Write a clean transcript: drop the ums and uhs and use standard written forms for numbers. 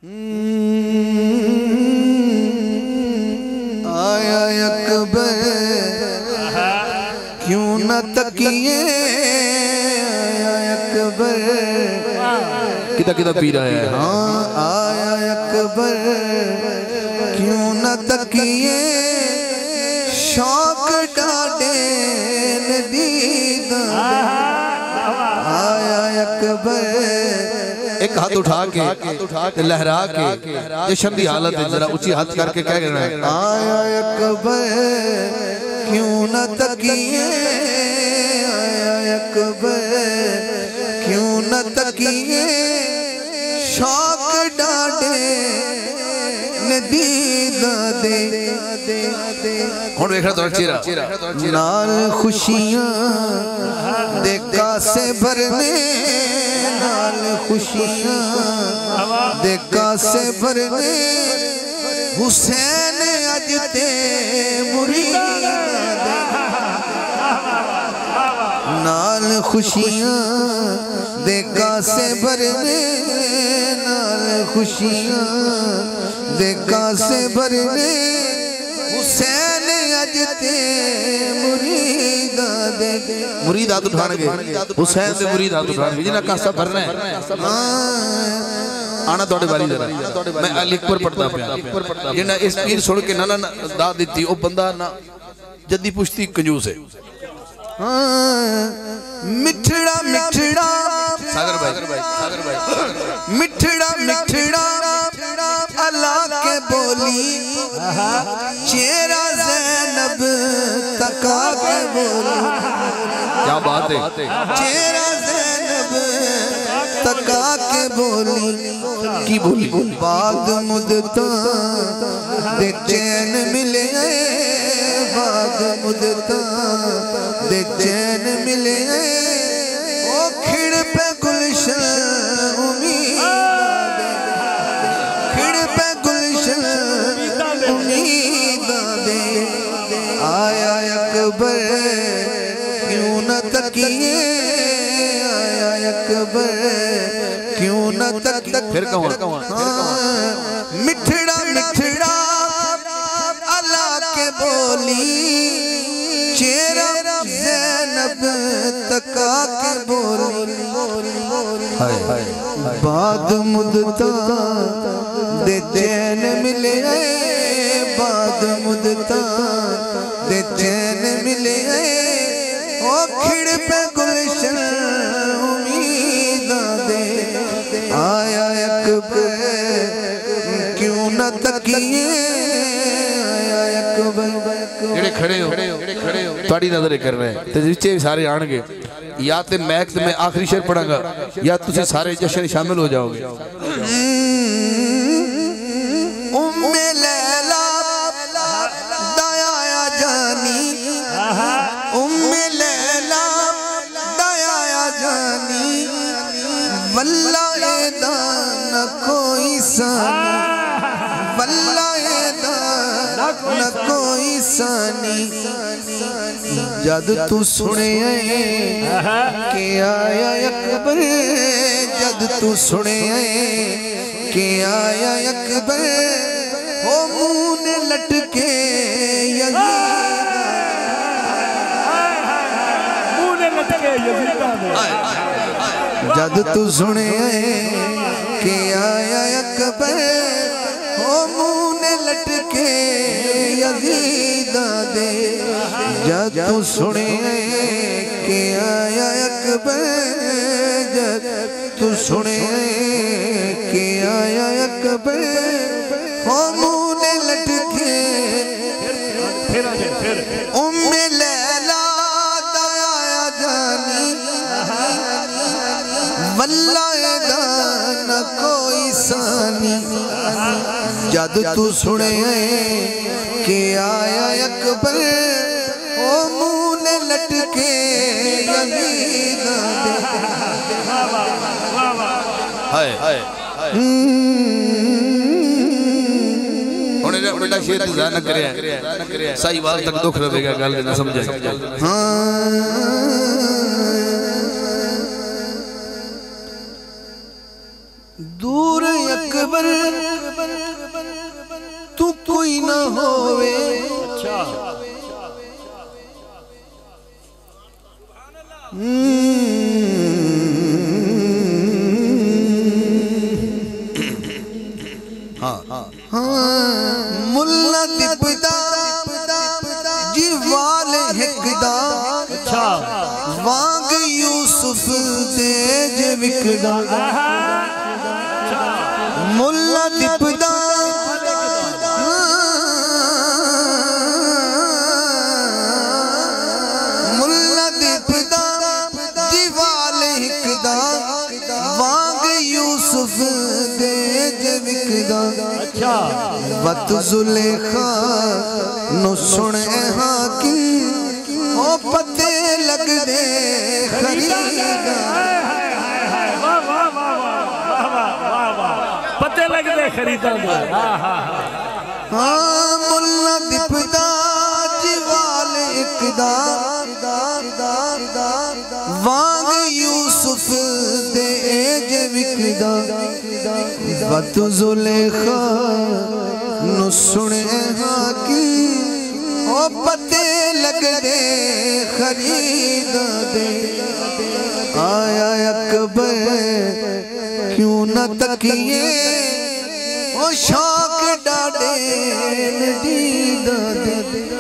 आया अकबर क्यों न तकिए, आया अकबर किदा किदा पी रहा है। हाँ आया अकबर क्यों न तकिए, शौक डाडे नदीदा। आया अकबर एक हाथ उठा के लहरा के जश्न की हालत है, जरा ऊंची हाथ करके क्या कहना है। आया अकबर क्यों न तकिए, आया अकबर क्यों न तकिए, शौक डाडे नदीदा दे। हुण वेख रहा चेहरा नाल खुशियां देखा से भरने, नाल खुशियां देखा से भरने, हुसैन अज ते मुरीद दे। नाल खुशियां देखा से भरने, नाल खुशियां देखा से भरने, हुसैन अज ते मुरीद दे। मुरीद हाथ उठाणगे, हुसैन दे मुरीद हाथ उठाणगे जिन्हां कासा भरना है। आना तोड़े बारी जरा मैं अलीकपुर पढ़ता पिया, जिन्हां इस पीर सुन के ना दा दित्ती ओ बंदा ना जद्दी पुश्ती कंजूस है। मिठड़ा मिठड़ा सागर भाई मिठड़ा मिठड़ा अल्लाह के बोली, चेहरा ज़ैनब तका के बोली। क्या बात है। चेहरा ज़ैनब तका के बोली, की बोली बाद मुद्दता दे चैन मिले, बाद मुद्दता दे चैन मिले, ओ खिड़ पे गुलशन उम्मीद दे, खिड़ पे गुलशन उम्मीद दे। आया अकबर क्यों न तकिए, आया अकबर क्यों न तकिए। फिर कहूँ मिठड़ा मिठड़ा अल्लाह के बोली, चेहरा ज़ैनब तका के बोली। बाद मुद्दता दे चैन मिले, बाद मुद्दता दे चैन मिले, ओ खिड़ पे गुलशन उम्मीद दे। आया अकबर क्यों न तकिए, आया अकबर। जेड़े खड़े हो ताड़ी नजर कर रहे हैं ते नीचे सारे आणगे, या ते मैं आखिरी शेर पढ़ांगा या तुसी सारे जश्न शामिल हो जाओगे। उम्मे लैला दया जानी, उम्मे लैला दया जानी, वल्ला एदा न कोई सानी, वल्ला एदा न कोई सानी। जद तू सुने के आया अकबर, जद तू सुने के आया अकबर, ओ मुंह ने लटके जद तू सुने के आया अकबर, ओ मुंह ने लटके यज़ीदा दे। जद तू सुने के आया अकबर, जद तू सुने के आया अकबर, ओ मुंह ने लटके। उम्मे लैला दया जानी, वल्ला एदा न कोई सानी। जद तू सुने के आया अकबर, ओ मुंह ने लटके यज़ीदा दे। हाय हुण एड़ा बड़ा शेर तुझा न करया साहिवाल तक दुख रहेगा गल ना समझे। दूर अकबर तू कोई ना होवे। मुल्ला दिपदा जीवाल हिकदा वांग यूसुफ दे जे विकदा। मुल्ला दिपदा मुल्ला दिपदा जीवाल हिकदा वांग यूसुफ दे जे विकदा। वत जुलेखा नु सुन हाकी ओ पते लग दे खरीदा। पते लग दे खरीदा। हाँ मुल्ला दिपदा जीवाल इकदा वांग यूसुफ दे जे विकदा। वत जुलेखा नु सुन हाकी ओ पते लग दे खरीदा दे। आया अकबर क्यों न तकिए ओ शौक डाडे दीदा दे।